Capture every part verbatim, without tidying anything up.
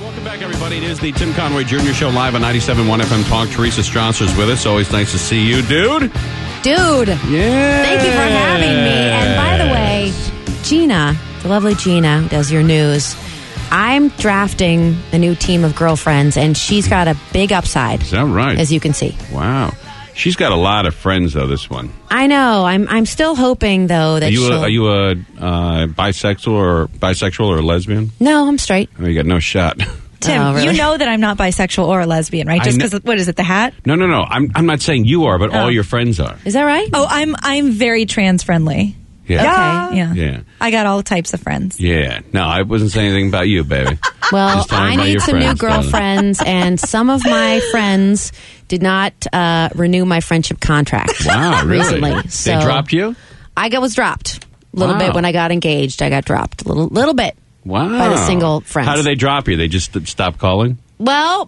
Welcome back, everybody. It is the Tim Conway Junior Show live on ninety-seven point one F M Talk. Teresa Strasser's with us. Always nice to see you, dude. Dude. Yeah. Thank you for having me. And by the way, Gina, the lovely Gina, who does your news, I'm drafting a new team of girlfriends, and she's got a big upside. Is that right? As you can see. Wow. She's got a lot of friends, though, this one. I know. I'm I'm still hoping, though, that are you she'll... A, are you a uh, bisexual or bisexual or a lesbian? No, I'm straight. Oh, you got no shot. Tim, Oh, really? you know that I'm not bisexual or a lesbian, right? Just because, what is it, the hat? No, no, no. I'm I'm not saying you are, but Oh. all your friends are. Is that right? Oh, I'm I'm very trans friendly. Yeah. Okay, yeah. Yeah. I got all types of friends. Yeah. No, I wasn't saying anything about you, baby. Well, Just tell me I about need your some new friends, darling. girlfriends, and some of my friends did not uh, renew my friendship contract Wow, really? recently. So They dropped you? I got, was dropped a little Wow. bit when I got engaged. I got dropped a little, little bit. Wow. By the single friends. How do they drop you? They just stop calling? Well,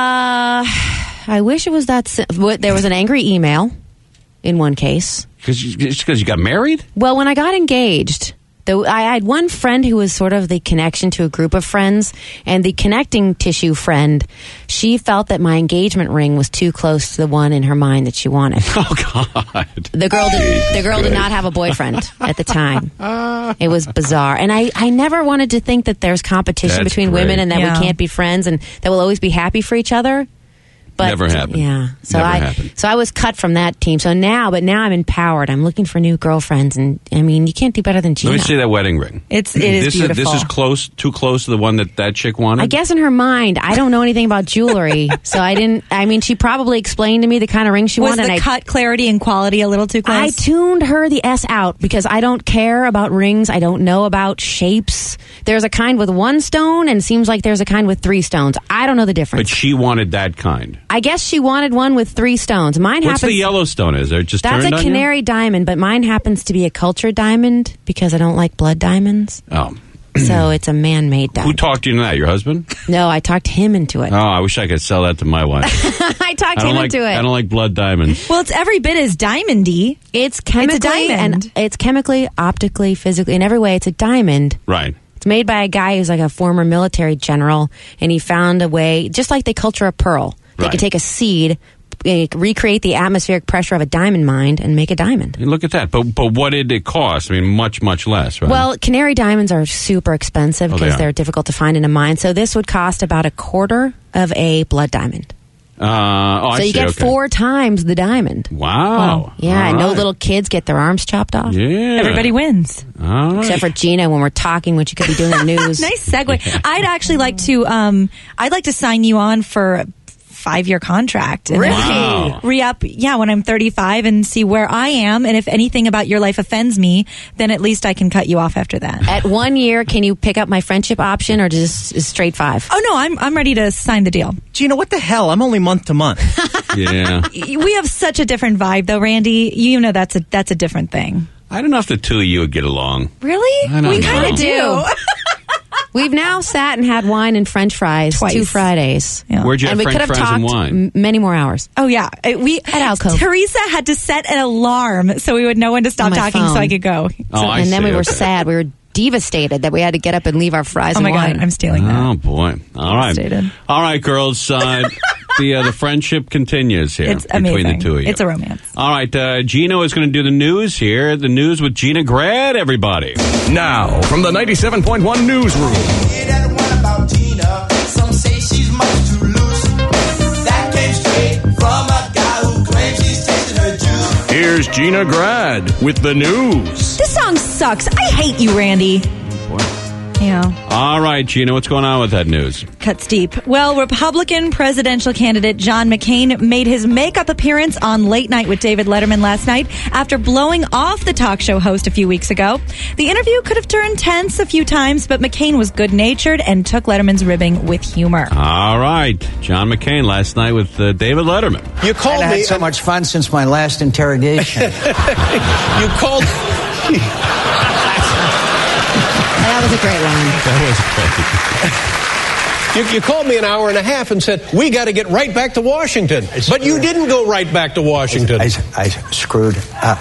uh, I wish it was that. Si- what- there was an angry email in one case. Because you got married? Well, when I got engaged, the, I had one friend who was sort of the connection to a group of friends, and the connecting tissue friend, she felt that my engagement ring was too close to the one in her mind that she wanted. Oh, God. The girl did, the girl did not have a boyfriend at the time. It was bizarre. And I, I never wanted to think that there's competition That's between great. women and that Yeah. we can't be friends and that we'll always be happy for each other. But, Never happened. Yeah. So Never I happened. so I was cut from that team. So now, but now I'm empowered. I'm looking for new girlfriends, and I mean, you can't do better than Gina. Let me see that wedding ring. It's it is this beautiful. Is, this is close, too close to the one that that chick wanted? I guess in her mind, I don't know anything about jewelry, so I didn't. I mean, she probably explained to me the kind of ring she Was wanted. the and I, cut, clarity, and quality a little too close? I tuned her the S out because I don't care about rings. I don't know about shapes. There's a kind with one stone, and it seems like there's a kind with three stones. I don't know the difference. But she wanted that kind. I guess she wanted one with three stones. Mine What's happens. the Yellowstone? Is there just That's turned a on you? canary diamond, but mine happens to be a cultured diamond because I don't like blood diamonds. Oh. So it's a man-made Who diamond. talked you into that? Your husband? No, I talked him into it. Oh, I wish I could sell that to my wife. I talked I don't him like. into it. I don't like blood diamonds. well, it's every bit as diamondy. It's chemically diamond. and it's chemically, optically, physically, in every way. It's a diamond. Right. It's made by a guy who's like a former military general, and he found a way, just like they culture a pearl. They Right. could take a seed, eh, recreate the atmospheric pressure of a diamond mine, and make a diamond. And look at that. But but what did it cost? I mean, much much less, right? Well, canary diamonds are super expensive Oh, they because are. they're difficult to find in a mine. So this would cost about a quarter of a blood diamond. Uh, oh, I so you see. get Okay. four times the diamond. Wow. Yeah, All and no right. little kids get their arms chopped off. Yeah. Everybody wins. All right. Except for Gina when we're talking, when she could be doing the news. Nice segue. I'd actually like to. Um, I'd like to sign you on for a five-year contract. And then Wow. re-up, yeah, when I'm thirty-five and see where I am. And if anything about your life offends me, then at least I can cut you off after that. At one year, can you pick up my friendship option or just is straight five? Oh no, I'm I'm ready to sign the deal. Gina, what the hell? I'm only month to month. Yeah. We have such a different vibe, though, Randy. You know that's a that's a different thing. I don't know if the two of you would get along. Really? I don't we know. kind of do. We've now sat and had wine and French fries Twice. two Fridays. Yeah. Where'd you And have we French could have fries and talked wine? m- many more hours. Oh yeah, Uh, we At Alcove. Teresa had to set an alarm so we would know when to stop On my talking, so phone. I could go. Oh, I and then see. we were Okay. sad. We were devastated that we had to get up and leave our fries Oh and my wine. god, I'm stealing that. Oh boy! All right, Devastated. all right, girls. Uh, the uh, the friendship continues here It's between amazing. the two of you. It's a romance. All right, uh, Gino is going to do the news here. The news with Gina Grad. Everybody. Now, from the ninety-seven point one newsroom. Hear that one about Gina. Some say she's much too loose. That came straight from a guy who claims he's tasted her juice. Here's Gina Grad with the news. This song sucks. I hate you, Randy. Yeah. All right, Gina, what's going on with that news? Cuts deep. Well, Republican presidential candidate John McCain made his makeup appearance on Late Night with David Letterman last night after blowing off the talk show host a few weeks ago. The interview could have turned tense a few times, but McCain was good-natured and took Letterman's ribbing with humor. All right, John McCain last night with uh, David Letterman. You called I've me. had so much fun since my last interrogation. You called. That was a great line. That was great. You, you called me an hour and a half and said, we got to get right back to Washington. But you didn't go right back to Washington. I, I screwed up.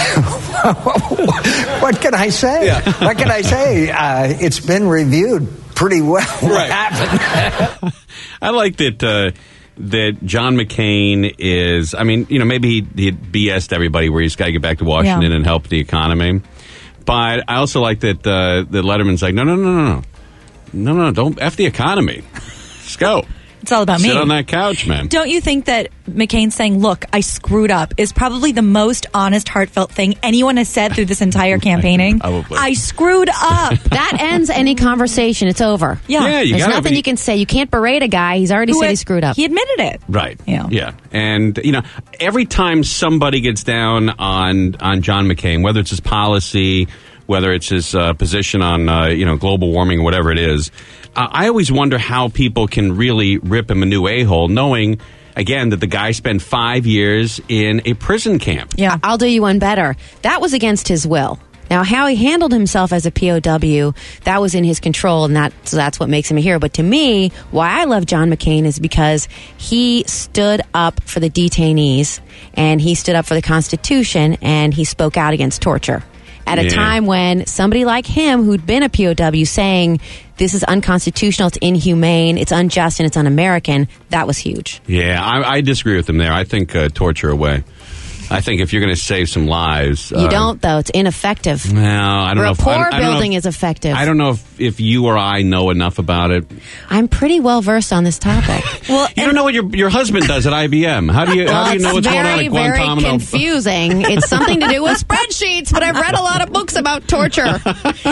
What can I say? Yeah. What can I say? Uh, it's been reviewed pretty well what Right. happened. I like that uh, that John McCain is, I mean, you know, maybe he, he B S'd everybody where he's got to get back to Washington Yeah. and help the economy. But I also like that uh, that Letterman's like, no, no, no, no, no. No, no, don't F the economy. Let's go. It's all about Sit me. on that couch, man. Don't you think that McCain saying, look, I screwed up is probably the most honest, heartfelt thing anyone has said through this entire campaigning? Probably. I screwed up. That ends any conversation. It's over. Yeah. Yeah, you There's gotta nothing be- you can say. You can't berate a guy. He's already Who said had- he screwed up. He admitted it. Right. Yeah. Yeah. And, you know, every time somebody gets down on, on John McCain, whether it's his policy, whether it's his uh, position on, uh, you know, global warming, whatever it is, uh, I always wonder how people can really rip him a new a-hole, knowing, again, that the guy spent five years in a prison camp. Yeah. I'll do you one better. That was against his will. Now, how he handled himself as a P O W, that was in his control, and that, so that's what makes him a hero. But to me, why I love John McCain is because he stood up for the detainees, and he stood up for the Constitution, and he spoke out against torture. At a Yeah. time when somebody like him, who'd been a P O W, saying this is unconstitutional, it's inhumane, it's unjust, and it's un-American, that was huge. Yeah, I, I disagree with him there. I think uh, torture away. I think if you're going to save some lives... You uh, don't, though. It's ineffective. No, I don't know. If, I Rapport don't- I don't know building if- is effective. I don't know if, if you or I know enough about it. I'm pretty well versed on this topic. Well, You don't know what your your husband does at I B M. How do you how do you know what's it's going on very, at very Guantanamo? confusing. It's something to do with spreadsheets, but I've read a lot of books about torture. and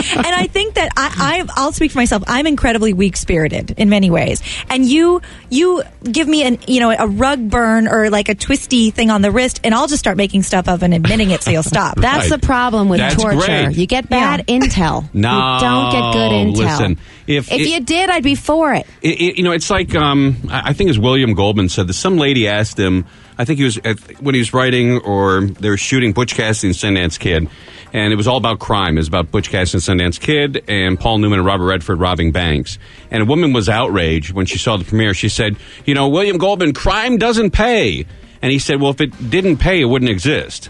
I think that I, I, I'll speak for myself. I'm incredibly weak-spirited in many ways, and you, you give me an, you know, a rug burn or like a twisty thing on the wrist, and I'll just start making stuff up and admitting it, so you'll stop. That's Right. the problem with That's torture. great. You get bad intel. No, you don't get good intel. listen, if if it- you did, I'd be for it. It, it, you know, it's like um, I I think as William Goldman said that some lady asked him. I think he was at, when he was writing, or they were shooting Butch Cassidy and Sundance Kid, and it was all about crime. It was about Butch Cassidy and Sundance Kid and Paul Newman and Robert Redford robbing banks. And a woman was outraged when she saw the premiere. She said, "You know, William Goldman, crime doesn't pay." And he said, "Well, if it didn't pay, it wouldn't exist."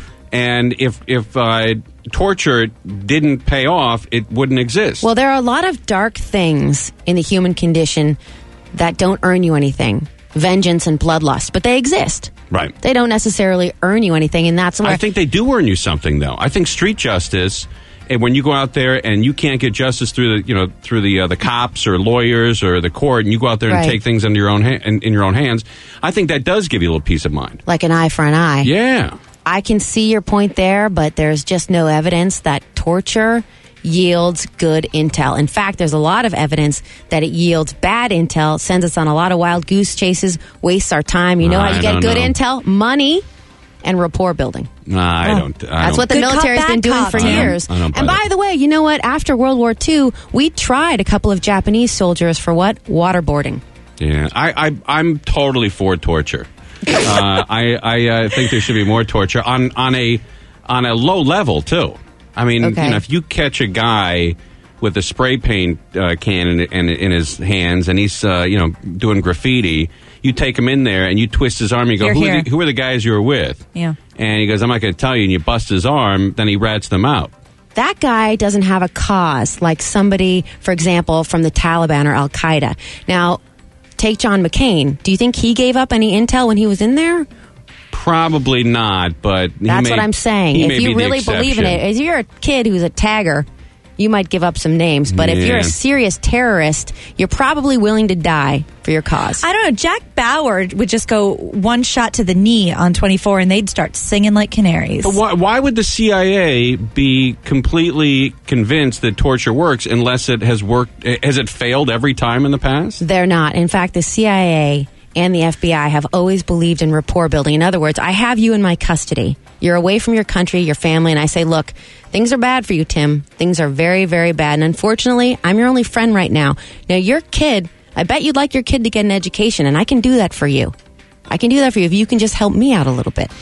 And if if uh, torture didn't pay off, it wouldn't exist. Well, there are a lot of dark things in the human condition that don't earn you anything. Vengeance and bloodlust, but they exist. Right. They don't necessarily earn you anything, and that's where I think they do earn you something, though. I think street justice, and when you go out there and you can't get justice through the, you know, through the uh, the cops or lawyers or the court, and you go out there and Right. take things into your own ha- in, in your own hands, I think that does give you a little peace of mind. like an eye for an eye. Yeah. I can see your point there, but there's just no evidence that torture yields good intel. In fact, there's a lot of evidence that it yields bad intel, sends us on a lot of wild goose chases, wastes our time. You know how I you get don't good know. intel? Money and rapport building. Nah, I don't. I That's don't. what the Good cop, military's bad been doing cop, for Tim. years. I don't buy And by that. the way, you know what? After World War Two, we tried a couple of Japanese soldiers for what? Waterboarding. Yeah, I, I I'm totally for torture. uh, I I uh, think there should be more torture on on a on a low level too. I mean, Okay. you know, if you catch a guy with a spray paint uh, can in, in, in his hands and he's uh, you know doing graffiti, you take him in there and you twist his arm. You go, Here, who are, here. the, who are the guys you were with? Yeah. And he goes, I'm not going to tell you. And you bust his arm. Then he rats them out. That guy doesn't have a cause like somebody, for example, from the Taliban or Al Qaeda. Now, take John McCain. Do you think he gave up any intel when he was in there? Probably not, but he That's may- what I'm saying. he may If you be the really believe in exception. it, if you're a kid who's a tagger, you might give up some names. But if you're Yeah. a serious terrorist, you're probably willing to die for your cause. I don't know. Jack Bauer would just go one shot to the knee on twenty-four, and they'd start singing like canaries. But why, why would the C I A be completely convinced that torture works unless it has worked? Has it failed every time in the past? They're not. In fact, the C I A and the F B I have always believed in rapport building. In other words, I have you in my custody. You're away from your country, your family, and I say, look, things are bad for you, Tim. Things are very, very bad. And unfortunately, I'm your only friend right now. Now, your kid, I bet you'd like your kid to get an education, and I can do that for you. I can do that for you if you can just help me out a little bit.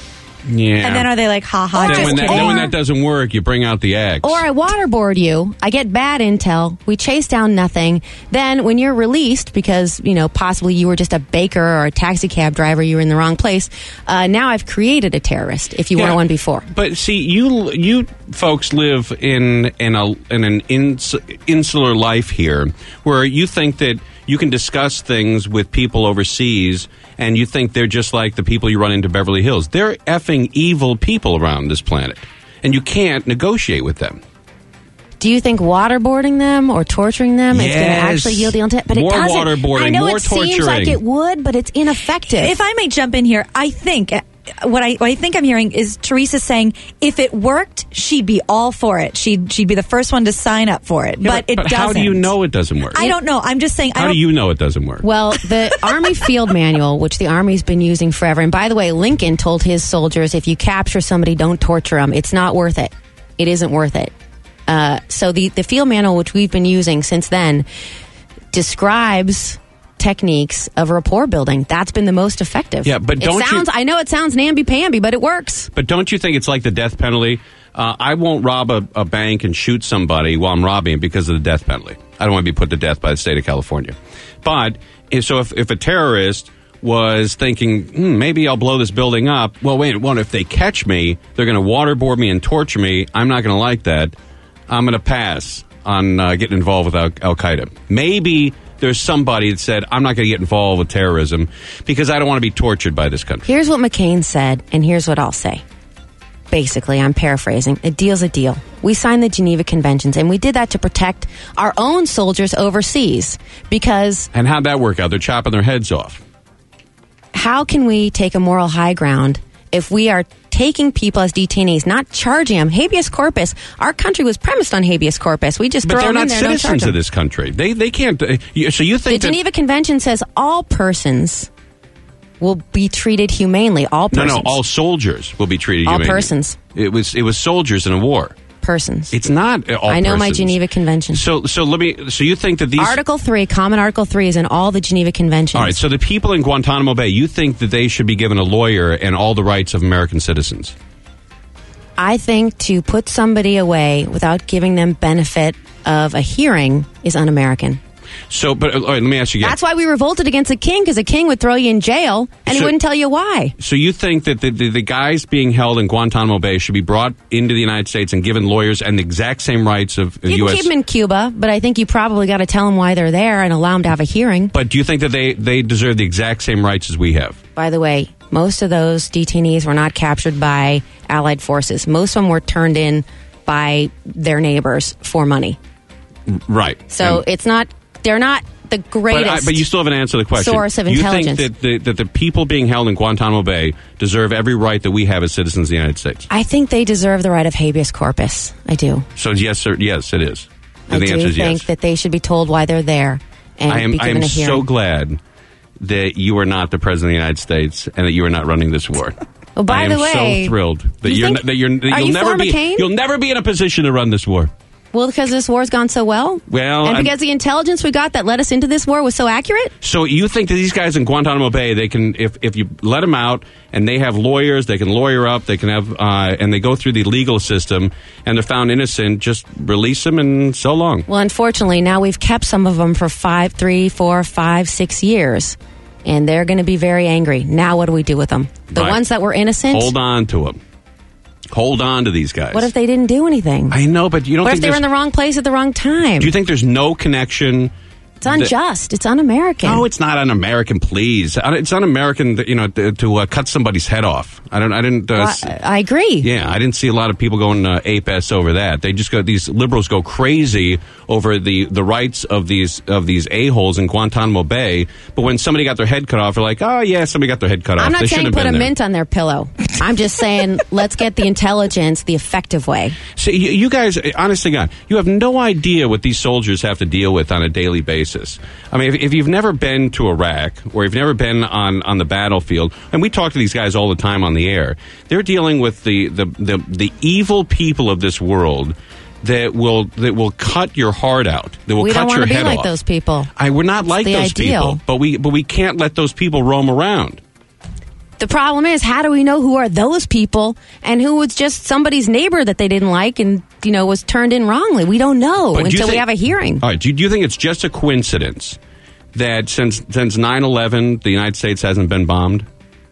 Yeah. And then are they like, ha ha, Or- just then when, that, kidding? then when that doesn't work, you bring out the axe. Or I waterboard you. I get bad intel. We chase down nothing. Then when you're released because, you know, possibly you were just a baker or a taxi cab driver, you were in the wrong place. Uh, now I've created a terrorist if you Yeah. weren't one before. But see, you you folks live in in a in an ins, insular life here, where you think that you can discuss things with people overseas, and you think they're just like the people you run into Beverly Hills. They're effing evil people around this planet, and you can't negotiate with them. Do you think waterboarding them or torturing them is going to Yes. actually yield the intent? But More it doesn't. waterboarding, I know more it seems like torturing. it would, but it's ineffective. If I may jump in here, I think uh, what I what I think I'm hearing is Teresa saying if it worked, she'd be all for it. She'd she'd be the first one to sign up for it. Yeah, but, it but doesn't. how do you know it doesn't work? I don't know. I'm just saying. I How don't, do you know it doesn't work? Well, the Army Field Manual, which the Army's been using forever, and by the way, Lincoln told his soldiers, if you capture somebody, don't torture them. It's not worth it. It isn't worth it. Uh, so the, the Field Manual, which we've been using since then, describes techniques of rapport building. That's been the most effective. Yeah, but don't it sounds, you- I know it sounds namby-pamby, but it works. But don't you think it's like the death penalty? Uh, I won't rob a, a bank and shoot somebody while I'm robbing it because of the death penalty. I don't want to be put to death by the state of California. But if, so if, if a terrorist was thinking, hmm, maybe I'll blow this building up. Well, wait, well, if they catch me, they're going to waterboard me and torture me. I'm not going to like that. I'm going to pass on uh, getting involved with Al- Al-Qaeda. Maybe there's somebody that said, I'm not going to get involved with terrorism because I don't want to be tortured by this country. Here's what McCain said, and here's what I'll say. Basically, I'm paraphrasing. A deal's a deal. We signed the Geneva Conventions, and we did that to protect our own soldiers overseas because And how'd that work out? They're chopping their heads off. how can we take a moral high ground if we are taking people as detainees, not charging them? Habeas corpus. Our country was premised on habeas corpus. We just But throw they're them in not there and don't charge citizens them. of this country. They they can't. Uh, you, so you The think that, Geneva Convention says all persons will be treated humanely. All no, persons. no, all soldiers will be treated All humanely. persons. It was it was soldiers in a war. persons. It's not uh, all I know my persons. Geneva Convention. So so let me. So you think that these Article three, Common Article three, is in all the Geneva Conventions. All right. So the people in Guantanamo Bay, you think that they should be given a lawyer and all the rights of American citizens? I think to put somebody away without giving them benefit of a hearing is un-American. So, but uh, all right, let me ask you again. That's why we revolted against the king, because the king would throw you in jail, and he So- wouldn't tell you why. So you think that the, the, the guys being held in Guantanamo Bay should be brought into the United States and given lawyers and the exact same rights of uh, You U can S keep them in Cuba, but I think you probably got to tell them why they're there and allow them to have a hearing. But do you think that they, they deserve the exact same rights as we have? By the way, most of those detainees were not captured by Allied forces. Most of them were turned in by their neighbors for money. Right. So And- it's not, they're not the but, greatest. I, but you still haven't answered the question. source of you intelligence. think that the, that the people being held in Guantanamo Bay deserve every right that we have as citizens of the United States? I think they deserve the right of habeas corpus. I do. So yes, sir, yes, it is. And I the do answer is think yes. that they should be told why they're there and I am, be I given am a hearing. so glad that you are not the president of the United States and that you are not running this war. Well, by I am the way, so thrilled that you you're think- n- that you're that are you'll you never for be McCain? you'll never be in a position to run this war. Well, because this war's gone so well? Well, and I'm- because the intelligence we got that led us into this war was so accurate? So you think that these guys in Guantanamo Bay, they can, if, if you let them out and they have lawyers, they can lawyer up, they can have, uh, and they go through the legal system and they're found innocent, just release them and so long. Well, unfortunately, now we've kept some of them for five, three, four, five, six years. And they're going to be very angry. Now what do we do with them? The Right. ones that were innocent? Hold on to them. Hold on to these guys. What if they didn't do anything? I know, but you don't What think if they were in there's- the wrong place at the wrong time? do you think there's no connection? It's unjust. It's un-American. No, it's not un-American. Please, it's un-American. You know, to, to uh, cut somebody's head off. I don't. I didn't. Uh, Well, s- I, I agree. Yeah, I didn't see a lot of people going uh, ape s over that. They just go. These liberals go crazy over the, the rights of these of these a holes in Guantanamo Bay. But when somebody got their head cut off, they're like, oh yeah, somebody got their head cut off. I'm not They saying shouldn't have put a been there. mint on their pillow. I'm just saying let's get the intelligence the effective way. See, you, you guys, honest to God, you have no idea what these soldiers have to deal with on a daily basis. I mean, if, if you've never been to Iraq or you've never been on, on the battlefield, and we talk to these guys all the time on the air, they're dealing with the, the, the, the evil people of this world that will that will cut your heart out. That will We cut don't want your to be head like off. those people. I we're not It's like the those ideal. people, but we but we can't let those people roam around. The problem is, how do we know who are those people and who was just somebody's neighbor that they didn't like and, you know, was turned in wrongly? We don't know But do you until we think- have a hearing. All right. Do you, do you think it's just a coincidence that since since nine eleven, the United States hasn't been bombed?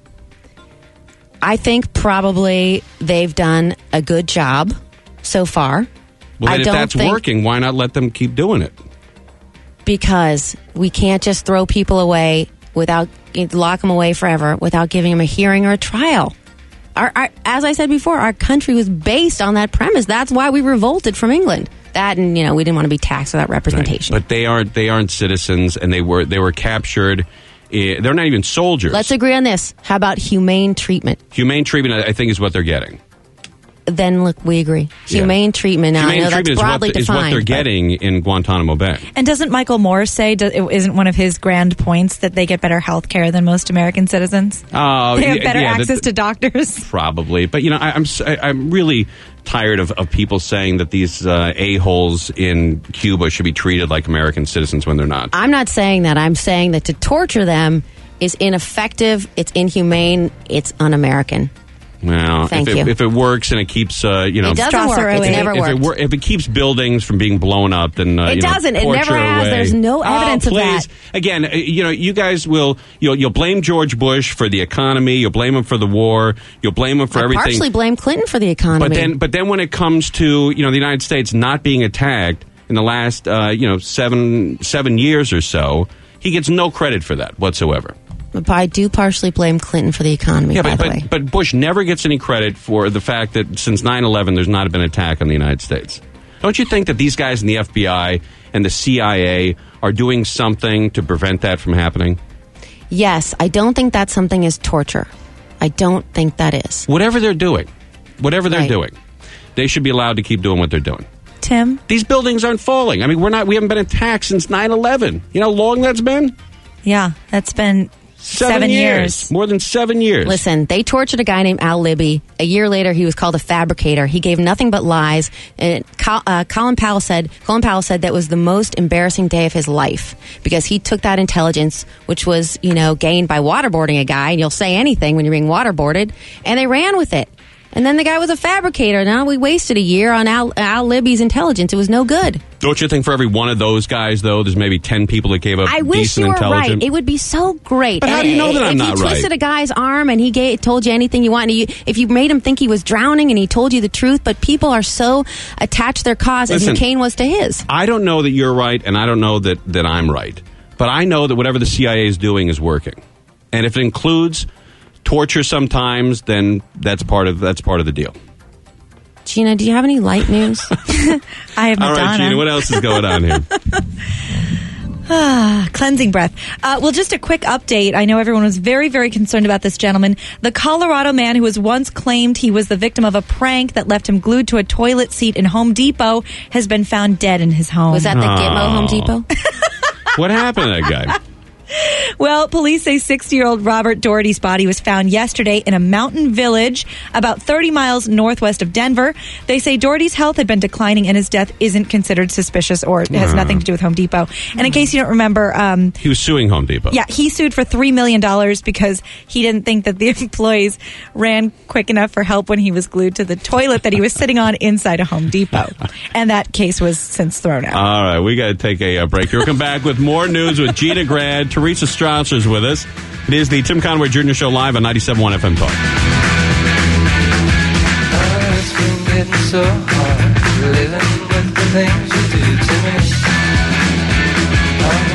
I think probably they've done a good job so far. Well, I then if don't that's think- working, why not let them keep doing it? Because we can't just throw people away without lock them away forever without giving them a hearing or a trial. Our, our, as I said before, our country was based on that premise. That's why we revolted from England. That and you know we didn't want to be taxed without representation. Right. But they aren't they aren't citizens, and they were they were captured. eh, They're not even soldiers. Let's agree on this. How about humane treatment? Humane treatment, I I think, is what they're getting. Then look, we agree. Humane Yeah. treatment. Now, Humane I know treatment that's is what, broadly the- is defined. what they're but- getting in Guantanamo Bay. And doesn't Michael Moore say, do, it isn't one of his grand points that they get better health care than most American citizens? Oh, They have yeah, better yeah, access that- to doctors? Probably, but you know, I, I'm s- I, I'm really tired of, of people saying that these uh, a holes in Cuba should be treated like American citizens when they're not. I'm not saying that. I'm saying that to torture them is ineffective. It's inhumane. It's un-American. Well, Thank if it, you. if it works and it keeps, uh, you know, It doesn't work. Strasser It's away. never if worked. it, wor- if it keeps buildings from being blown up, then uh, It you know, doesn't. It torture never has. away. There's no evidence oh, of please. that. Again, uh, you know, you guys will you'll you'll blame George Bush for the economy. You'll blame him for the war. You'll blame him for I everything. partially blame Clinton for the economy. But then, but then, when it comes to you know the United States not being attacked in the last uh, you know seven seven years or so, he gets no credit for that whatsoever. But I do partially blame Clinton for the economy, Yeah, by but, the way. but but Bush never gets any credit for the fact that since nine eleven, there's not been an attack on the United States. Don't you think that these guys in the F B I and the C I A are doing something to prevent that from happening? Yes, I don't think that something is torture. I don't think that is. Whatever they're doing, whatever they're Right. doing, they should be allowed to keep doing what they're doing. Tim? These buildings aren't falling. I mean, we're not. We haven't been attacked since nine eleven. You know how long that's been? Yeah, that's been Seven, seven years. years. More than seven years. Listen, they tortured a guy named Al Libby. A year later, he was called a fabricator. He gave nothing but lies. And Col- uh, Colin Powell said, Colin Powell said that was the most embarrassing day of his life because he took that intelligence, which was, you know, gained by waterboarding a guy, and you'll say anything when you're being waterboarded, and they ran with it. And then the guy was a fabricator. Now we wasted a year on Al, Al Libby's intelligence. It was no good. Don't you think for every one of those guys, though, there's maybe ten people that gave up I wish decent you were intelligence? right. It would be so great. But how do you know that I'm if not you right? twisted a guy's arm and he gave, told you anything you want, and you, if you made him think he was drowning and he told you the truth, but people are so attached to their cause Listen, as McCain was to his. I don't know that you're right, and I don't know that, that I'm right. But I know that whatever the C I A is doing is working. And if it includes torture sometimes, then that's part of that's part of the deal. Gina, do you have any light news? I have All Madonna. right, Gina, what else is going on here? Ah, cleansing breath. Uh, well, just a quick update. I know everyone was very, very concerned about this gentleman. The Colorado man who was once claimed he was the victim of a prank that left him glued to a toilet seat in Home Depot has been found dead in his home. Was that the Gitmo Home Depot? What happened to that guy? Well, police say sixty-year-old Robert Doherty's body was found yesterday in a mountain village about thirty miles northwest of Denver. They say Doherty's health had been declining and his death isn't considered suspicious or it has nothing to do with Home Depot. And in case you don't remember... Um, He was suing Home Depot. Yeah, he sued for three million dollars because he didn't think that the employees ran quick enough for help when he was glued to the toilet that he was sitting on inside a Home Depot. And that case was since thrown out. All right, we got to take a, uh break here. We'll come back with more news with Gina Grad. Teresa Strasser's with us. It is the Tim Conway Junior Show live on ninety-seven point one F M Talk. Oh, it's been getting so hard living with the things you do to me. Oh,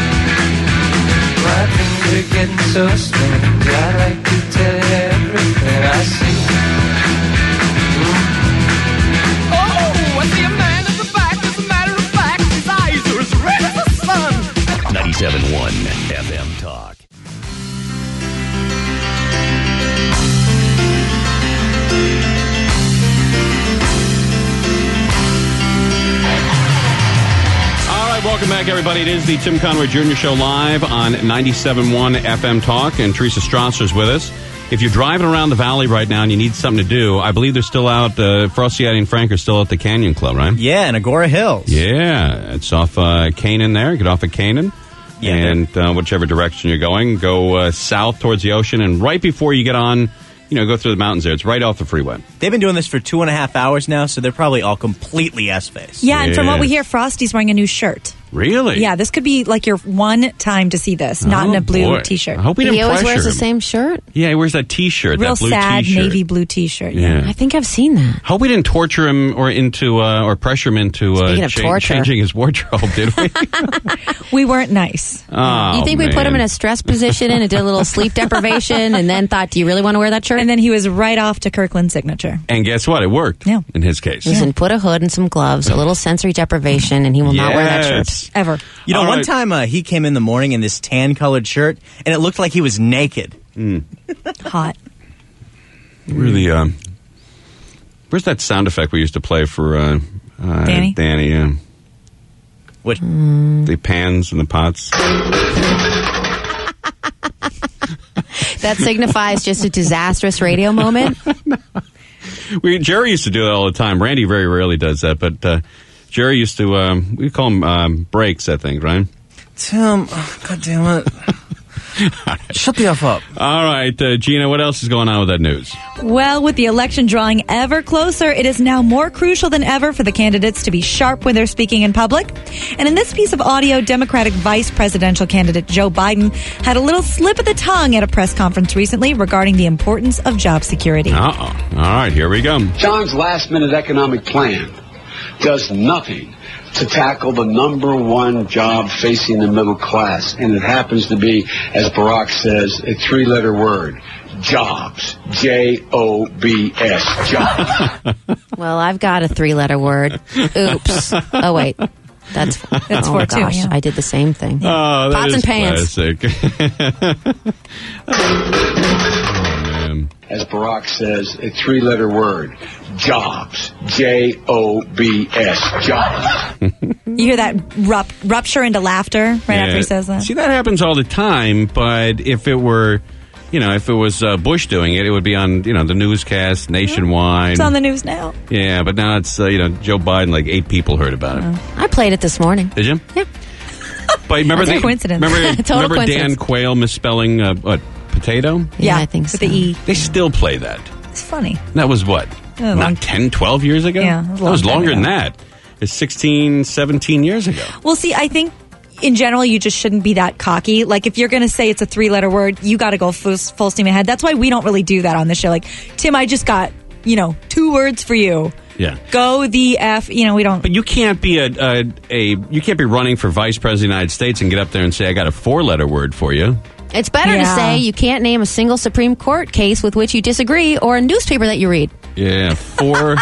my things are getting so strange. I like to tell you everything I see. Oh, I see a man in the back. As a matter of fact, his eyes are as red as the sun. ninety-seven point one F M Talk. All right, welcome back, everybody. It is the Tim Conway Junior Show live on ninety-seven point one F M Talk, and Teresa Strasser's with us. If you're driving around the valley right now and you need something to do, I believe they're still out, uh, Frosty and Frank are still at the Canyon Club, right? Yeah, in Agora Hills. Yeah, it's off uh, Canaan there. Get off at Canaan. Yeah, and uh, whichever direction you're going, go uh, south towards the ocean, and right before you get on, you know, go through the mountains there. It's right off the freeway. They've been doing this for two and a half hours now, so they're probably all completely S-faced. Yeah, and from what we Yes. hear, Frosty's wearing a new shirt. Really? Yeah, this could be like your one time to see this, not Oh, in a blue boy. T-shirt. I hope we didn't He always pressure wears the him. same shirt. Yeah, he wears that T-shirt, Real that blue sad T-shirt. navy blue T-shirt. Yeah. I think I've seen that. Hope we didn't torture him or into uh, or pressure him into uh, Speaking of cha- torture. changing his wardrobe, did we? We weren't nice. Oh, you think we put him in man. a stress position and did a little sleep deprivation and then thought, do you really want to wear that shirt? And then he was right off to Kirkland's signature. And guess what? It worked. Yeah. In his case. Listen, put a hood and some gloves, a little sensory deprivation, and he will not wear that shirt. Yes. Ever. You know, All one right. time uh, he came in the morning in this tan-colored shirt, and it looked like he was naked. Hot. Where's the um, where's that sound effect we used to play for uh, uh, Danny? Danny, yeah. What? The pans and the pots. That signifies just a disastrous radio moment. We Jerry used to do that all the time. Randy very rarely does that, but uh, Jerry used to. Um, we call them um, breaks, I think, right? Tim, oh, God damn it. Shut the F up. All right, uh, Gina, what else is going on with that news? Well, with the election drawing ever closer, it is now more crucial than ever for the candidates to be sharp when they're speaking in public. And in this piece of audio, Democratic vice presidential candidate Joe Biden had a little slip of the tongue at a press conference recently regarding the importance of job security. Uh-oh. All right, here we go. John's last-minute economic plan does nothing to tackle the number one job facing the middle class. And it happens to be, as Barack says, a three-letter word. Jobs. J O B S. Jobs. Well, I've got a three-letter word. Oops. Oh, wait. That's That's oh, four, too, gosh, yeah. I did the same thing. Oh, that Pots is and pans. classic. Oh, man. As Barack says, a three-letter word. Jobs. J O B S. Jobs. You hear that rup- rupture into laughter right after he says that? See, that happens all the time, but if it were, you know, if it was uh, Bush doing it, it would be on, you know, the newscast nationwide. It's on the news now. Yeah, but now it's, uh, you know, Joe Biden, like eight people heard about it. I played it this morning. Did you? Yeah. But remember, That's a they, coincidence. remember, Total remember Dan coincidence. Quayle misspelling, uh, what, potato? Yeah, I think with so. the E. They still play that. It's funny. That was what? Oh, long- Not ten, twelve years ago? Yeah, it was a that was long time longer ago. than that. It's sixteen, seventeen years ago. Well, see, I think in general, you just shouldn't be that cocky. Like, if you're going to say it's a three-letter word, you got to go full, full steam ahead. That's why we don't really do that on the show. Like, Tim, I just got, you know, two words for you. Yeah. Go the F. You know, we don't. But you can't be a, a, a you can't be running for vice president of the United States and get up there and say, I got a four-letter word for you. It's better to Yeah. say you can't name a single Supreme Court case with which you disagree or a newspaper that you read. Yeah, four...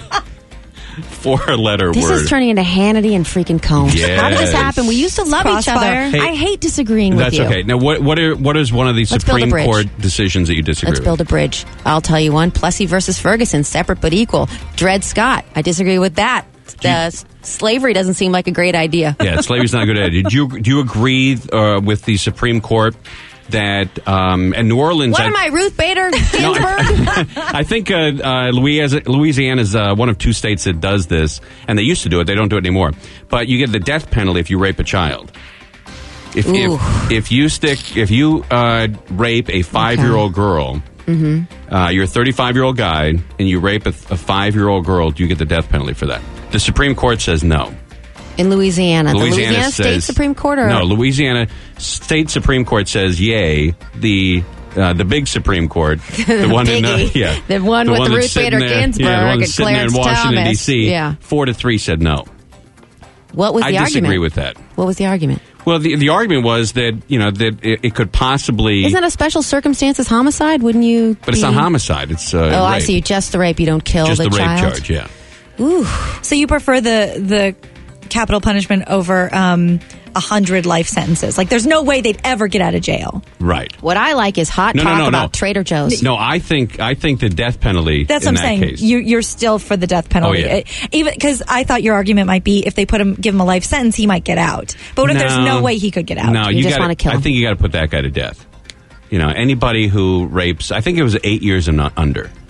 Four-letter This word. is turning into Hannity and freaking Combs. Yes. How did this happen? We used to love each other. Crossfire. Hey, I hate disagreeing That's with you. okay. Now, what what are what is one of these Let's build a Supreme bridge. Court decisions that you disagree Let's with? build a bridge. I'll tell you one. Plessy versus Ferguson, separate but equal. Dred Scott. I disagree with that. The s- slavery doesn't seem like a great idea. Yeah, slavery's not a good idea. Did you do you agree uh, with the Supreme Court that um, and New Orleans? What I, am I, Ruth Bader No, Ginsburg? I think uh, uh, Louisiana Louisiana is uh, one of two states that does this, and they used to do it. They don't do it anymore. But you get the death penalty if you rape a child. If Ooh. if, if you stick if you uh, rape a five year old girl, Mm-hmm. uh, you're a thirty-five year old guy, and you rape a, a five year old girl, do you get the death penalty for that? The Supreme Court says no. In Louisiana. the Louisiana says, State Supreme Court? Or? No, Louisiana State Supreme Court says yay. The uh, the big Supreme Court, the one in uh, biggie. yeah, The one with that's Ruth sitting Bader there- Ginsburg yeah, the one and that's sitting there in Clarence Washington Thomas. D C Yeah. Four to three said no. What was the I argument? disagree with that. What was the argument? Well, the the argument was that you know that it, it could possibly, Isn't that a special circumstances homicide? Wouldn't you? but it's be- not homicide. It's uh, Oh, rape. I see. Just the rape. You don't kill Just the, the rape child. charge. Yeah. Ooh. So you prefer the the capital punishment over um, a hundred life sentences? Like, there's no way they'd ever get out of jail. Right. What I like is hot No, no, talk no, about no. Trader Joe's. No, I think I think the death penalty. That's in what I'm that saying. Case. You, you're still for the death penalty, Oh, yeah. Uh, even because I thought your argument might be if they put him, give him a life sentence, he might get out. But what if there's no way he could get out? No, You you, just gotta, wanna kill I him. think you got to put that guy to death. You know, anybody who rapes, I think it was eight years and not under.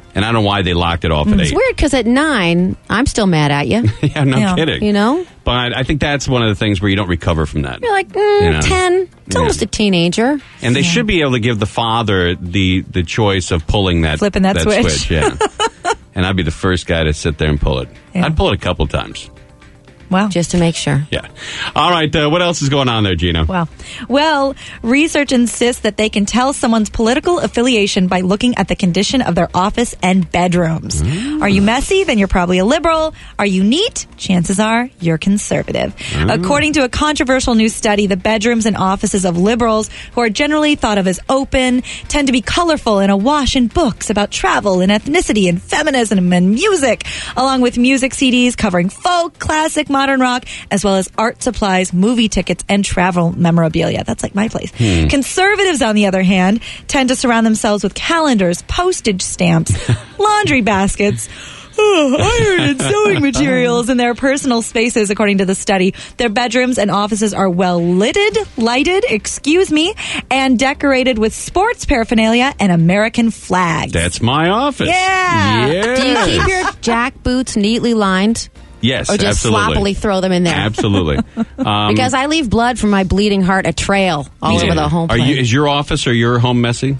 And I don't know why they locked it off Mm, at it's eight. weird because at nine, I'm still mad at you. Yeah, no Yeah. kidding. You know? But I think that's one of the things where you don't recover from that. You're like, mm, You know? ten. It's Yeah. almost a teenager. And they should be able to give the father the the choice of pulling that Flipping that switch. Yeah, and I'd be the first guy to sit there and pull it. Yeah. I'd pull it a couple times. Wow. Just to make sure. Yeah. All right. Uh, what else is going on there, Gina? Wow. Well, research insists that they can tell someone's political affiliation by looking at the condition of their office and bedrooms. Mm. Are you messy? Then you're probably a liberal. Are you neat? Chances are you're conservative. Mm. According to a controversial new study, the bedrooms and offices of liberals, who are generally thought of as open, tend to be colorful and awash in books about travel and ethnicity and feminism and music, along with music C Ds covering folk, classic, modern rock, as well as art supplies, movie tickets, and travel memorabilia. That's like my place. Hmm. Conservatives, on the other hand, tend to surround themselves with calendars, postage stamps, laundry baskets, oh, iron and sewing materials in their personal spaces, according to the study. Their bedrooms and offices are well lighted, lighted, excuse me, and decorated with sports paraphernalia and American flags. That's my office. Yeah. Yes. Do you keep your jack boots neatly lined? Yes, Or just absolutely. sloppily throw them in there? Absolutely. Um, Because I leave blood from my bleeding heart a trail all yeah. over the home Are plate. you? Is your office or your home messy?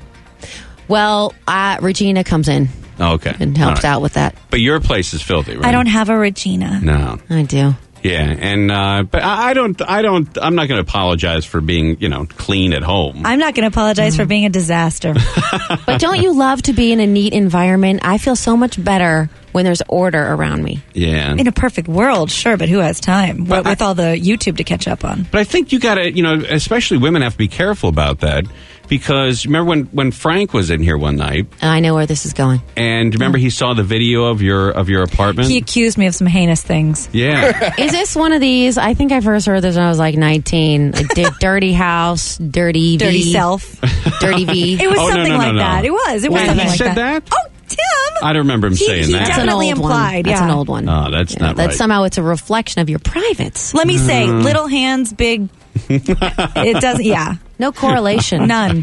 Well, uh, Regina comes in Oh, okay. and helps All right. out with that. But your place is filthy, right? I don't have a Regina. No. I do. Yeah, and uh, but I I don't. I don't. I'm not going to apologize for being, you know, clean at home. I'm not going to apologize for being a disaster. But don't you love to be in a neat environment? I feel so much better when there's order around me. Yeah. In a perfect world, sure, but who has time with, with all the YouTube to catch up on? But I think you got to, you know, especially women have to be careful about that because remember when, when Frank was in here one night I know where this is going. and remember he saw the video of your of your apartment? He accused me of some heinous things. Yeah. Is this one of these? I think I first heard this when I was like nineteen. Like, di- dirty house, dirty V. Dirty self. Dirty V. It was Oh, no, something no, no, like no. that. It was. It was Wait, something he like said that. that? Oh, Tim! I don't remember him He- saying he that. That's an definitely old implied, one. That's yeah. an old one. Oh, that's not That right. somehow it's a reflection of your privates. Let me say, Mm. little hands, big. It doesn't, yeah. No correlation. None.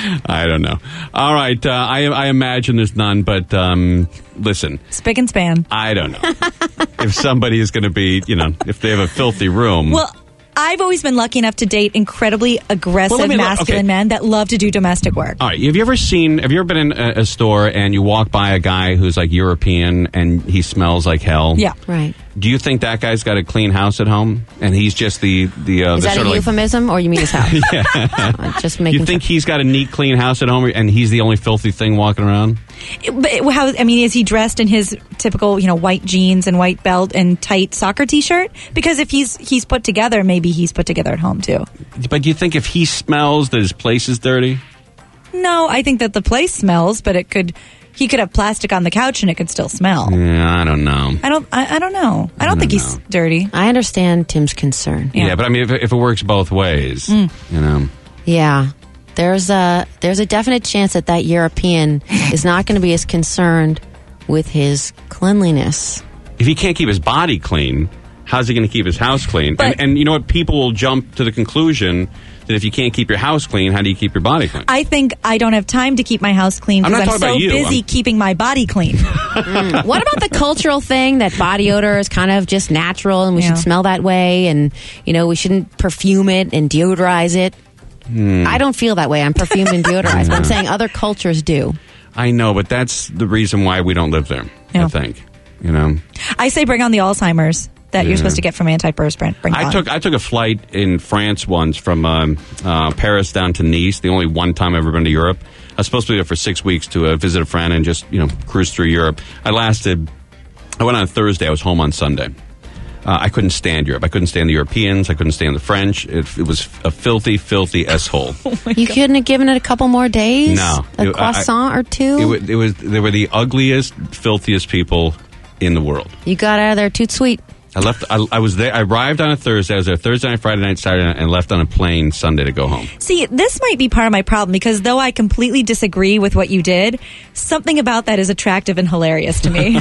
I don't know. All right. Uh, I, I imagine there's none, but um, listen, Spick and span. I don't know. If somebody is going to be, you know, if they have a filthy room. Well, I've always been lucky enough to date incredibly aggressive, Well, let me look- masculine okay. men that love to do domestic work. All right. Have you ever seen, have you ever been in a, a store and you walk by a guy who's like European and he smells like hell? Yeah. Right. Do you think that guy's got a clean house at home and he's just the, the, uh, Is the that sort a of like, euphemism or you mean his house? yeah. Just making You think he's got a neat, clean house at home and he's the only filthy thing walking around? But it- how, I mean, is he dressed in his typical, you know, white jeans and white belt and tight soccer t-shirt? Because if he's he's put together, maybe he's put together at home too. But do you think if he smells that his place is dirty? No, I think that the place smells, but it could. He could have plastic on the couch and it could still smell. Yeah, I don't know. I don't. I, I don't know. I don't think he's dirty. I understand Tim's concern. Yeah, but I mean, if, if it works both ways, Mm. you know. Yeah. There's a there's a definite chance that that European is not going to be as concerned with his cleanliness. If he can't keep his body clean, how's he going to keep his house clean? But- and, and you know what? People will jump to the conclusion that if you can't keep your house clean, how do you keep your body clean? I think I don't have time to keep my house clean I'm because not I'm, talking so about you. busy I'm- keeping my body clean. Mm. What about the cultural thing that body odor is kind of just natural and we Yeah. should smell that way and, you know, we shouldn't perfume it and deodorize it? Hmm. I don't feel that way. I'm perfumed and deodorized. But I'm saying other cultures do. I know, but that's the reason why we don't live there, Yeah. I think. You know? I say bring on the Alzheimer's that Yeah. you're supposed to get from antiperspirant. Bring it I on. took I took a flight in France once from um, uh, Paris down to Nice. The only one time I've ever been to Europe. I was supposed to be there for six weeks to uh, visit a friend and just you know cruise through Europe. I lasted. I went on a Thursday. I was home on Sunday. Uh, I couldn't stand Europe. I couldn't stand the Europeans. I couldn't stand the French. It, it was a filthy, filthy s-hole. You couldn't have given it a couple more days? No. A It- I- croissant or two? It, wa- it was. They were the ugliest, filthiest people in the world. You got out of there too sweet. I left. I, I was there. I arrived on a Thursday. I was there Thursday night, Friday night, Saturday night, and left on a plane Sunday to go home. See, this might be part of my problem because though I completely disagree with what you did, something about that is attractive and hilarious to me.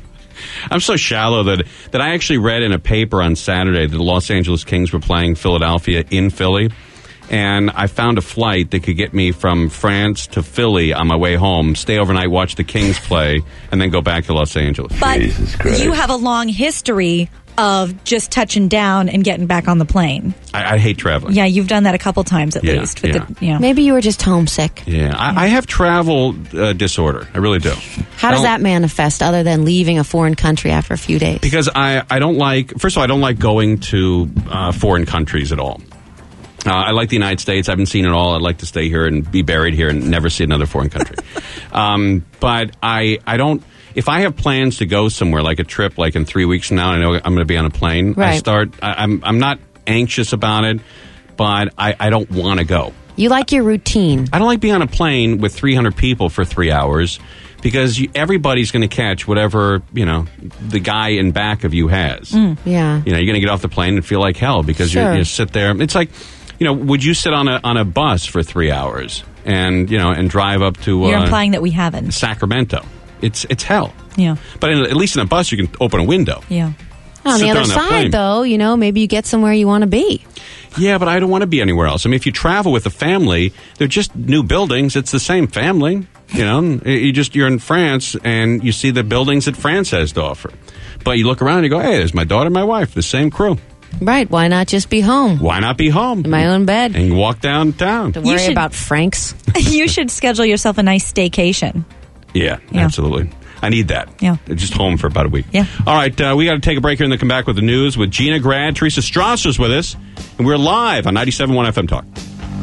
I'm so shallow that that I actually read in a paper on Saturday that the Los Angeles Kings were playing Philadelphia in Philly, And I found a flight that could get me from France to Philly on my way home, stay overnight, watch the Kings play, and then go back to Los Angeles. But you have a long history of just touching down and getting back on the plane. I, I hate traveling. Yeah, you've done that a couple times at Yeah, least. With yeah. The, you know. Maybe you were just homesick. Yeah, I, I have travel uh, disorder. I really do. How I does don't- that manifest other than leaving a foreign country after a few days? Because I, I don't like, first of all, I don't like going to uh, foreign countries at all. Uh, I like the United States. I haven't seen it all. I'd like to stay here and be buried here and never see another foreign country. um, but I, I don't, if I have plans to go somewhere, like a trip, like in three weeks from now, and I know I'm going to be on a plane, I Right. start, I, I'm, I'm not anxious about it, but I, I don't want to go. You like your routine. I don't like being on a plane with three hundred people for three hours because you, everybody's going to catch whatever, you know, the guy in back of you has. Yeah. You know, you're going to get off the plane and feel like hell because Sure. you you sit there. It's like, you know, would you sit on a on a bus for three hours and, you know, and drive up to You're uh, implying that we haven't. Sacramento? It's it's hell. Yeah. But in, at least in a bus, you can open a window. Yeah. On Sit the there other on that side, plane. though, you know, maybe you get somewhere you want to be. Yeah, but I don't want to be anywhere else. I mean, if you travel with a family, they're just new buildings. It's the same family. You know, you just you're in France and you see the buildings that France has to offer. But you look around and you go, hey, there's my daughter, and my wife, the same crew. Right. Why not just be home? Why not be home In my own bed. and walk downtown? Don't worry should- about Franks. You should schedule yourself a nice staycation. Yeah, Yeah. absolutely. I need that. Yeah. Just home for about a week. Yeah. All right, uh, we got to take a break here and then come back with the news with Gina Grad. Teresa Strasser's with us, and we're live on ninety-seven point one F M Talk.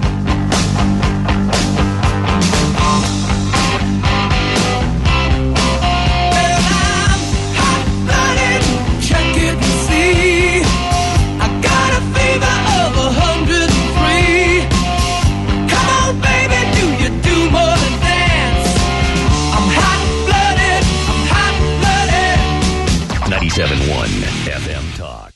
Check it and see. I got a fever of a hundred and three. Come on, baby, do you do more than dance? I'm hot blooded. I'm hot blooded. ninety-seven point one F M Talk.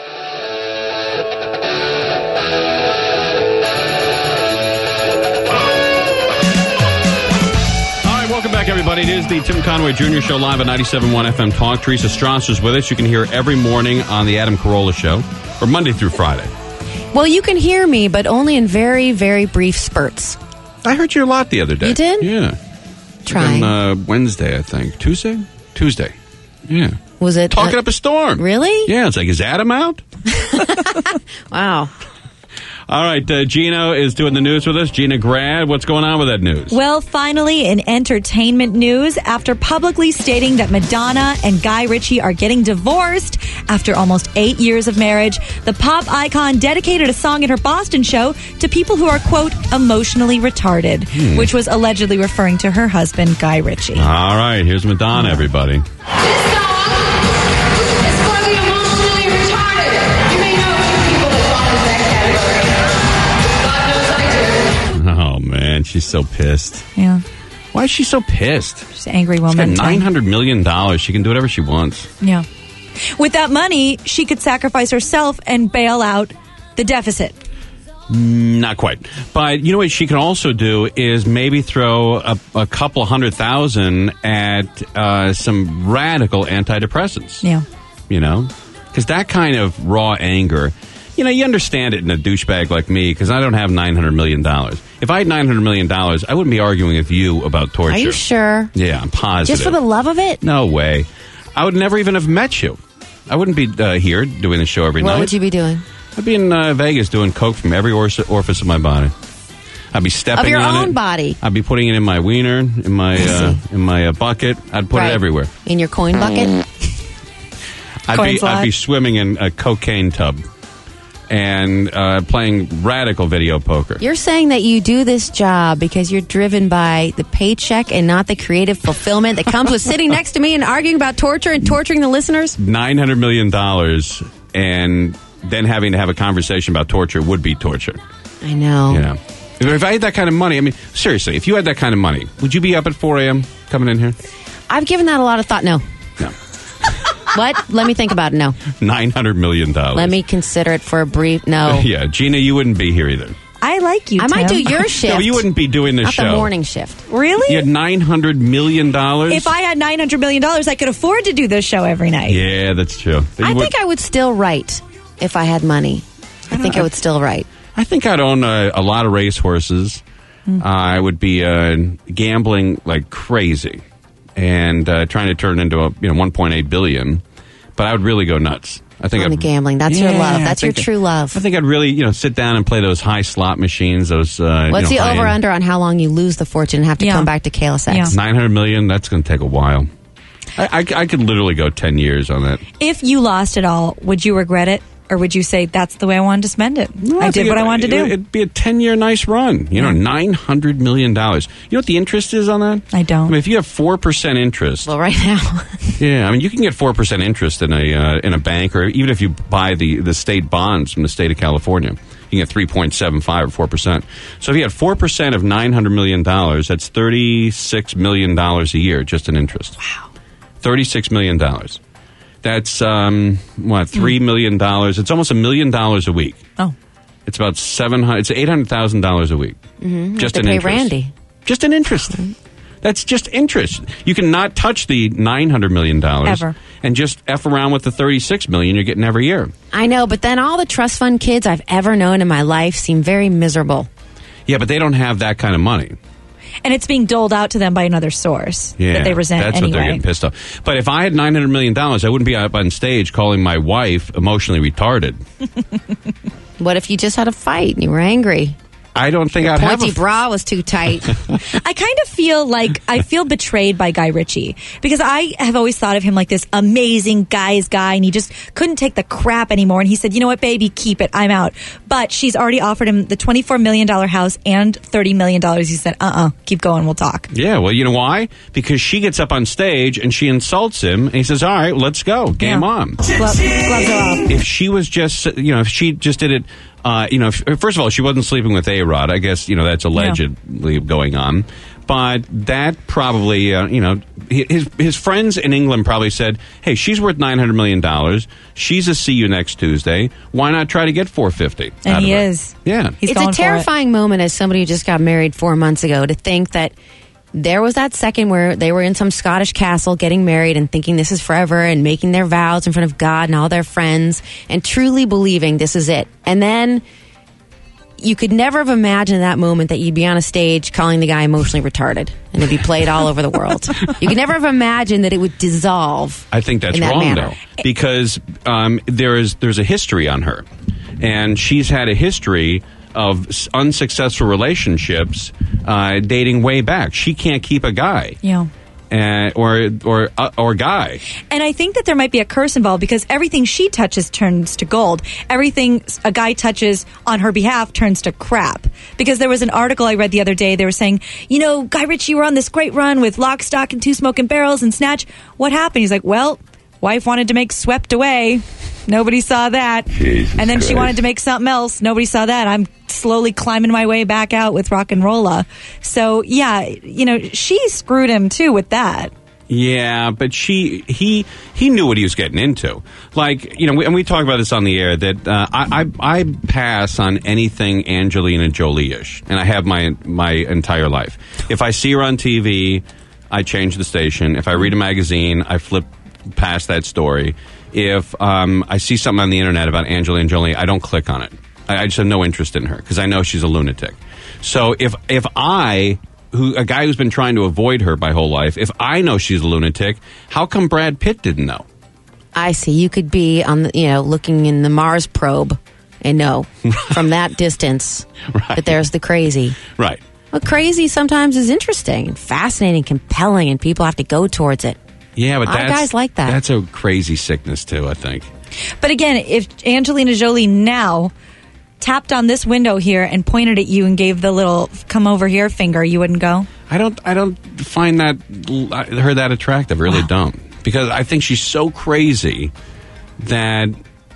All right, welcome back, everybody. It is the Tim Conway Junior Show live at ninety-seven point one F M Talk. Teresa Strasser's with us. You can hear her every morning on the Adam Carolla Show, or Monday through Friday. Well, you can hear me, but only in very, very brief spurts. I heard you a lot the other day. You did? Yeah. Trying. On uh, Wednesday, I think. Tuesday? Tuesday. Yeah. Was it Talking uh, up a storm. Really? Yeah, it's like, is Adam out? Wow. All right, uh, Gina is doing the news with us. Gina Grad, what's going on with that news? Well, finally, in entertainment news, after publicly stating that Madonna and Guy Ritchie are getting divorced after almost eight years of marriage, the pop icon dedicated a song at her Boston show to people who are, quote, emotionally retarded, Hmm. which was allegedly referring to her husband, Guy Ritchie. All right, here's Madonna, everybody. Oh, man, she's so pissed. Yeah. Why is she so pissed? She's an angry She's got woman. nine hundred million dollars. She can do whatever she wants. Yeah. With that money, she could sacrifice herself and bail out the deficit. Not quite. But you know what she can also do is maybe throw a, a couple hundred thousand at uh, some radical antidepressants. Yeah. You know? Because that kind of raw anger, you know, you understand it in a douchebag like me because I don't have nine hundred million dollars. If I had nine hundred million dollars, I wouldn't be arguing with you about torture. Are you sure? Yeah, I'm positive. Just for the love of it? No way. I would never even have met you. I wouldn't be uh, here doing the show every What night. would you be doing? I'd be in uh, Vegas doing coke from every or- orifice of my body. I'd be stepping Of your on own it. body? I'd be putting it in my wiener, in my uh, in my uh, bucket. I'd put Right. it everywhere. In your coin bucket? I'd Coin be slot? I'd be swimming in a cocaine tub and uh, playing radical video poker. You're saying that you do this job because you're driven by the paycheck and not the creative fulfillment that comes with sitting next to me and arguing about torture and torturing the listeners? Nine hundred million dollars, and then having to have a conversation about torture would be torture. I know. You know, if I had that kind of money, I mean, seriously, if you had that kind of money, would you be up at four a.m. coming in here? I've given that a lot of thought. No. No. What? Let me think about it. No. Nine hundred million dollars. Let me consider it for a brief. No. Yeah, Gina, you wouldn't be here either. I like you, I might do Tim. your shift. No, you wouldn't be doing this Not show. the morning shift. Really? You had nine hundred million dollars. If I had nine hundred million dollars, I could afford to do this show every night. Yeah, that's true. You I would- think I would still write if I had money. I think I would still write. I think I'd own a, a lot of racehorses. Mm. Uh, I would be uh, gambling like crazy and uh, trying to turn into a you know one point eight billion. But I would really go nuts. I think On I'd, the gambling. That's yeah, your love. That's I your think- true love. I think I'd really you know sit down and play those high slot machines. Those uh, What's you know, the high-end- over-under on how long you lose the fortune and have to Yeah. come back to K L S X? nine hundred million. That's going to take a while. I, I, I could literally go ten years on that. If you lost it all, would you regret it? Or would you say, that's the way I wanted to spend it? No, I did think what it- I wanted to do. It'd be a ten-year nice run. You know, nine hundred million dollars. You know what the interest is on that? I don't. I mean, if you have four percent interest, Well, right now. yeah, I mean, you can get four percent interest in a uh, in a bank, or even if you buy the, the state bonds from the state of California, you can get three point seven five or four percent. So if you had four percent of nine hundred million dollars, that's thirty-six million dollars a year just in interest. Wow. thirty-six million dollars. That's, um, what, three million dollars. It's almost a million dollars a week. Oh. It's about seven hundred. It's eight hundred thousand dollars a week. Mm-hmm. Just to an pay interest. Randy. Just an interest. That's just interest. You can not touch the nine hundred million dollars Ever. and just f around with the thirty-six million you're getting every year. I know, but then all the trust fund kids I've ever known in my life seem very miserable. Yeah, but they don't have that kind of money. And it's being doled out to them by another source Yeah, that they resent that's anyway. what they're getting pissed off. But if I had nine hundred million dollars, I wouldn't be up on stage calling my wife emotionally retarded. What if you just had a fight and you were angry? I don't think Your I'd have pointy a... bra was too tight. I kind of feel like I feel betrayed by Guy Ritchie because I have always thought of him like this amazing guy's guy, and he just couldn't take the crap anymore. And he said, "You know what, baby, keep it. I'm out." But she's already offered him the twenty-four million dollars house and thirty million dollars. He said, "Uh-uh, keep going. We'll talk." Yeah, well, you know why? Because she gets up on stage and she insults him, and he says, "All right, let's go. Game Yeah. on." Glo- gloves are off. If she was just, you know, if she just did it, uh, you know, if, first of all, she wasn't sleeping with A-Rod. I guess, you know, that's allegedly going on. But that probably, uh, you know, his his friends in England probably said, "Hey, she's worth nine hundred million dollars. She's a see you next Tuesday. Why not try to get four fifty?" And out he of her? is. Yeah. He's it's going a for it. terrifying moment as somebody who just got married four months ago to think that there was that second where they were in some Scottish castle getting married and thinking this is forever and making their vows in front of God and all their friends and truly believing this is it. And then you could never have imagined that moment that you'd be on a stage calling the guy emotionally retarded and it'd be played all over the world. You could never have imagined that it would dissolve. I think that's in that wrong, manner. though, because um, there is there's a history on her, and she's had a history of s- unsuccessful relationships uh, dating way back. She can't keep a guy, Yeah. uh, or or uh, or guy. And I think that there might be a curse involved because everything she touches turns to gold. Everything a guy touches on her behalf turns to crap. Because there was an article I read the other day. They were saying, you know, Guy Ritchie, you were on this great run with Lock, Stock, and Two Smoking Barrels and Snatch. What happened? He's like, well, wife wanted to make Swept Away. Nobody saw that. Jesus and then she Christ. wanted to make something else. Nobody saw that. I'm slowly climbing my way back out with Rock and Rolla. So, yeah, you know, she screwed him, too, with that. Yeah, but she he he knew what he was getting into. Like, you know, we, and we talk about this on the air that uh, I, I I pass on anything Angelina Jolie-ish, and I have my my entire life. If I see her on T V, I change the station. If I read a magazine, I flip past that story. If um, I see something on the internet about Angelina Jolie, I don't click on it. I, I just have no interest in her because I know she's a lunatic. So if if I who a guy who's been trying to avoid her my whole life, if I know she's a lunatic, how come Brad Pitt didn't know? I see. You could be on the, you know, looking in the Mars probe and know from that distance Right. that there's the crazy. Right. Well, crazy sometimes is interesting and fascinating, compelling, and people have to go towards it. Yeah, but A lot of that's, guys like that. That's a crazy sickness too, I think. But again, if Angelina Jolie now tapped on this window here and pointed at you and gave the little come over here finger, you wouldn't go? I don't I don't find that her that attractive, really don't. Because I think she's so crazy that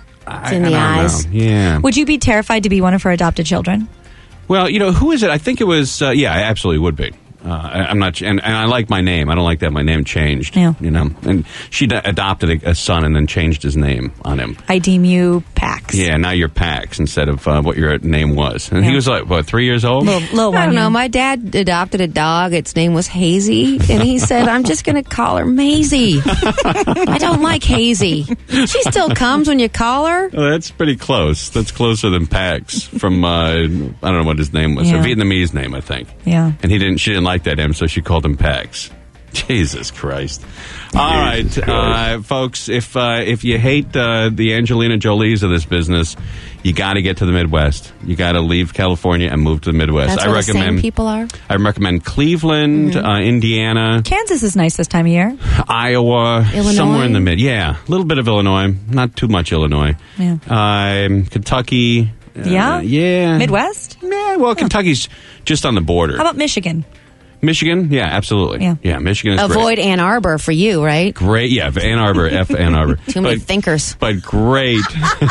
I, in I the don't eyes. know. Yeah. Would you be terrified to be one of her adopted children? Well, you know, who is it? I think it was, uh, yeah, I absolutely would be. Uh, I, I'm not, and, and I like my name. I don't like that my name changed. Yeah. You know, and she d- adopted a, a son and then changed his name on him. I deem you Pax. Yeah, now you're Pax instead of uh, what your name was. And Yeah. he was like, what, three years old? Little, little I one, don't know. yeah. My dad adopted a dog. Its name was Hazy, and he said, "I'm just going to call her Maisie." I don't like Hazy. She still comes when you call her. Well, that's pretty close. That's closer than Pax from, uh, I don't know what his name was. Yeah. A Vietnamese name, I think. Yeah. And he didn't. She didn't like that name, so she called him Pax. Jesus Christ! All right, uh, folks. If uh, if you hate uh, the Angelina Jolies of this business, you got to get to the Midwest. You got to leave California and move to the Midwest. That's I where recommend the same people are. I recommend Cleveland, Mm-hmm. uh, Indiana, Kansas is nice this time of year. Iowa, Illinois? somewhere in the mid. Yeah, a little bit of Illinois, not too much Illinois. Yeah. Um, Kentucky. uh, Yeah? yeah. Midwest? Yeah, well, Kentucky's just on the border. How about Michigan? Michigan? Yeah, absolutely. Yeah. Yeah, Michigan is great. Avoid Ann Arbor for you, right? Great, yeah, Ann Arbor, F Ann Arbor. Too many But- thinkers. But great.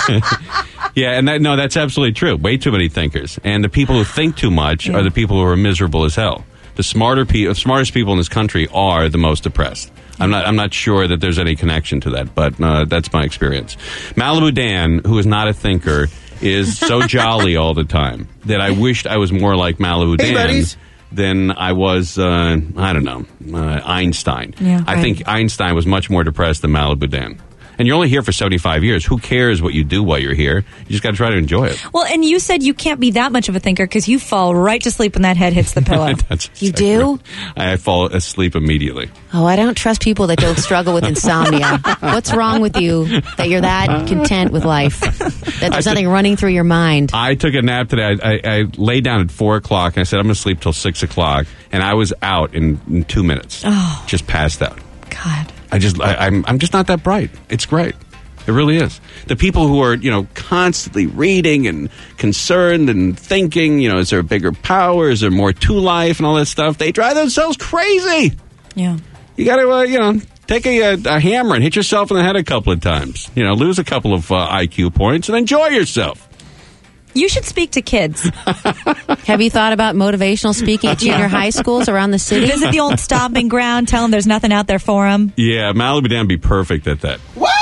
Yeah, and that, no, that's absolutely true. Way too many thinkers. And the people who think too much are the people who are miserable as hell. The smarter pe- smartest people in this country are the most depressed. I'm not. I'm not sure that there's any connection to that, but uh, that's my experience. Malibu Dan, who is not a thinker, is so jolly all the time that I wished I was more like Malibu Hey, Dan buddies. than I was. Uh, I don't know, uh, Einstein. Yeah, I right. think Einstein was much more depressed than Malibu Dan. And you're only here for seventy-five years. Who cares what you do while you're here? You just got to try to enjoy it. Well, and you said you can't be that much of a thinker because you fall right to sleep when that head hits the pillow. That's You exactly do? right. I fall asleep immediately. Oh, I don't trust people that don't struggle with insomnia. What's wrong with you that you're that content with life? That there's nothing running through your mind? I took a nap today. I, I, I lay down at four o'clock and I said I'm going to sleep till six o'clock, and I was out in, in two minutes. Oh. Just passed out. God. I just I, I'm I'm just not that bright. It's great. It really is. The people who are, you know, constantly reading and concerned and thinking, you know, is there a bigger power? Is there more to life and all that stuff? They drive themselves crazy. Yeah. You got to, uh, you know, take a, a, a hammer and hit yourself in the head a couple of times. You know, lose a couple of uh, I Q points and enjoy yourself. You should speak to kids. Have you thought about motivational speaking at junior high schools around the city? Visit the old stomping ground. Tell them there's nothing out there for them. Yeah, Malibu Dan would be perfect at that.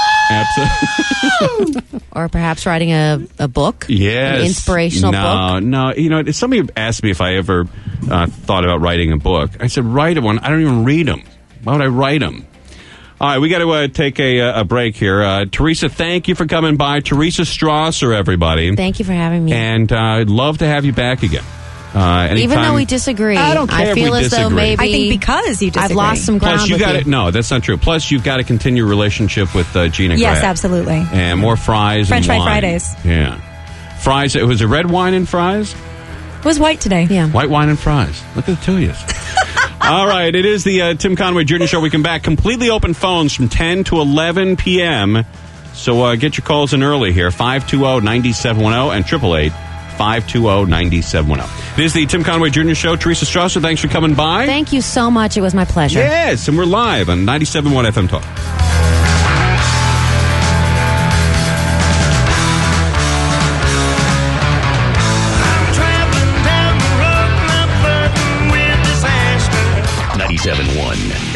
Absolutely. Or perhaps writing a, a book? Yes. An inspirational no, book? No, you know, somebody asked me if I ever uh, thought about writing a book. I said, write one. I don't even read them. Why would I write them? All right, we got to uh, take a, a break here. Uh, Teresa, thank you for coming by. Teresa Strasser, everybody. Thank you for having me. And uh, I'd love to have you back again. Uh, Even anytime. though we disagree, I don't care if feel we as though disagree. maybe I think because you disagree. I've lost some ground Plus, you with got you. to no, that's not true. Plus, you've got to continue your relationship with uh, Gina. Yes, Graf. absolutely. And more fries French and Fry wine. Fridays. Yeah, fries. It was a red wine and fries. It was white today. Yeah. White wine and fries. Look at the two of you. All right, it is the uh, Tim Conway Junior Show. We come back completely open phones from ten to eleven p.m. So uh, get your calls in early here. five two zero, nine seven one zero and eight eight eight, five two zero, nine seven one zero. It is the Tim Conway Junior Show. Teresa Strasser, thanks for coming by. Thank you so much. It was my pleasure. Yes, and we're live on ninety-seven point one F M Talk. ninety-seven point one